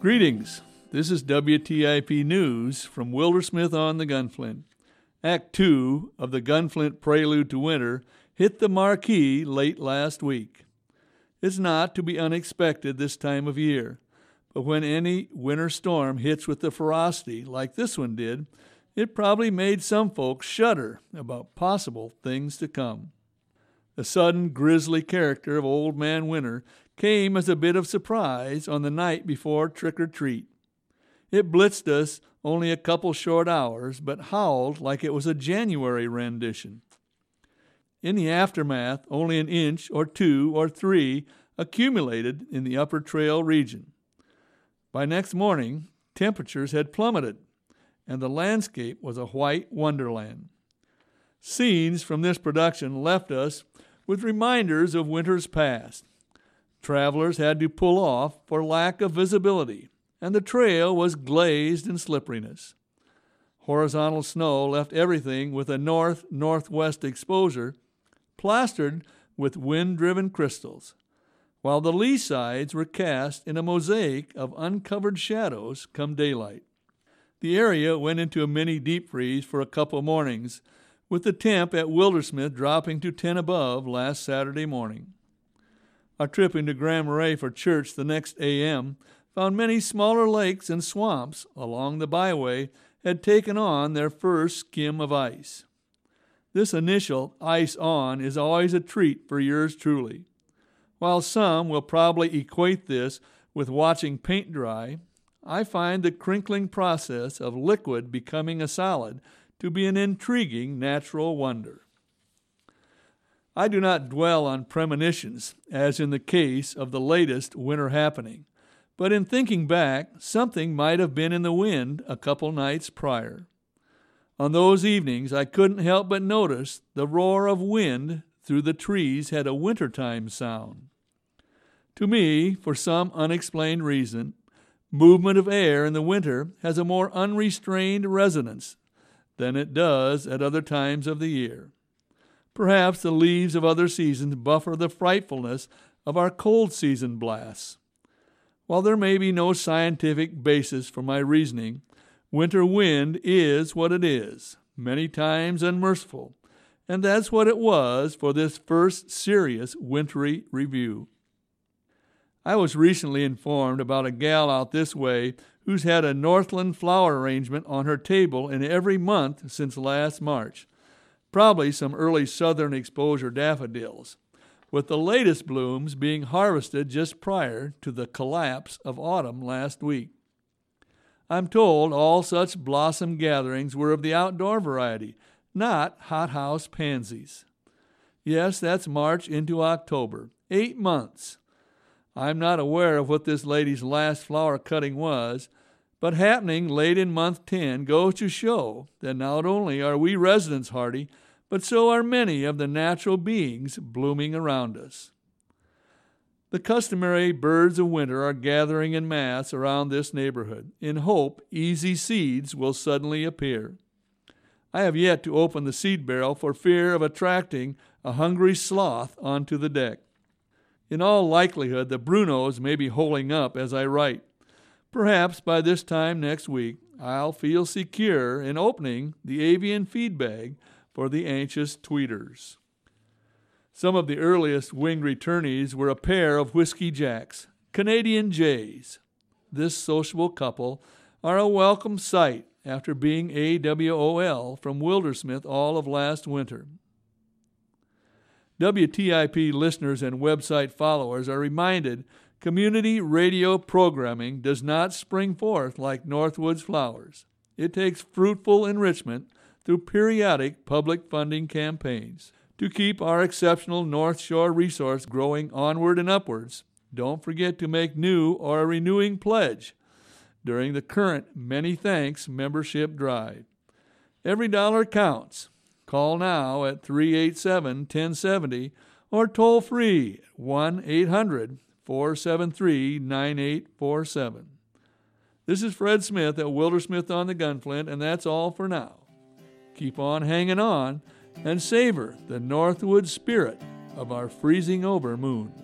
Greetings. This is WTIP News from Wildersmith on the Gunflint. Act 2 of the Gunflint Prelude to Winter hit the marquee late last week. It's not to be unexpected this time of year, but when any winter storm hits with the ferocity like this one did, it probably made some folks shudder about possible things to come. The sudden grisly character of Old Man Winter came as a bit of surprise on the night before trick-or-treat. It blitzed us only a couple short hours, but howled like it was a January rendition. In the aftermath, only an inch or 2 or 3 accumulated in the upper trail region. By next morning, temperatures had plummeted, and the landscape was a white wonderland. Scenes from this production left us with reminders of winters past. Travelers had to pull off for lack of visibility, and the trail was glazed in slipperiness. Horizontal snow left everything with a north-northwest exposure, plastered with wind-driven crystals, while the lee sides were cast in a mosaic of uncovered shadows come daylight. The area went into a mini deep freeze for a couple mornings, with the temp at Wildersmith dropping to 10 above last Saturday morning. Our trip into Grand Marais for church the next a.m. found many smaller lakes and swamps along the byway had taken on their first skim of ice. This initial ice on is always a treat for yours truly. While some will probably equate this with watching paint dry, I find the crinkling process of liquid becoming a solid to be an intriguing natural wonder. I do not dwell on premonitions, as in the case of the latest winter happening, but in thinking back, something might have been in the wind a couple nights prior. On those evenings, I couldn't help but notice the roar of wind through the trees had a wintertime sound. To me, for some unexplained reason, movement of air in the winter has a more unrestrained resonance than it does at other times of the year. Perhaps the leaves of other seasons buffer the frightfulness of our cold season blasts. While there may be no scientific basis for my reasoning, winter wind is what it is, many times unmerciful, and that's what it was for this first serious wintry review. I was recently informed about a gal out this way who's had a Northland flower arrangement on her table in every month since last March, probably some early southern exposure daffodils, with the latest blooms being harvested just prior to the collapse of autumn last week. I'm told all such blossom gatherings were of the outdoor variety, not hothouse pansies. Yes, that's March into October, 8 months. I'm not aware of what this lady's last flower cutting was, but happening late in month 10 goes to show that not only are we residents hardy, but so are many of the natural beings blooming around us. The customary birds of winter are gathering en masse around this neighborhood, in hope easy seeds will suddenly appear. I have yet to open the seed barrel for fear of attracting a hungry sloth onto the deck. In all likelihood, the Brunos may be holing up as I write. Perhaps by this time next week, I'll feel secure in opening the avian feed bag for the anxious tweeters. Some of the earliest winged returnees were a pair of Whiskey Jacks, Canadian jays. This sociable couple are a welcome sight after being AWOL from Wildersmith all of last winter. WTIP listeners and website followers are reminded community radio programming does not spring forth like Northwoods flowers. It takes fruitful enrichment through periodic public funding campaigns. To keep our exceptional North Shore resource growing onward and upwards, don't forget to make new or a renewing pledge during the current Many Thanks membership drive. Every dollar counts. Call now at 387-1070 or toll free 1-800-473-9847. This is Fred Smith at Wildersmith on the Gunflint, and that's all for now. Keep on hanging on and savor the Northwood spirit of our freezing over moon.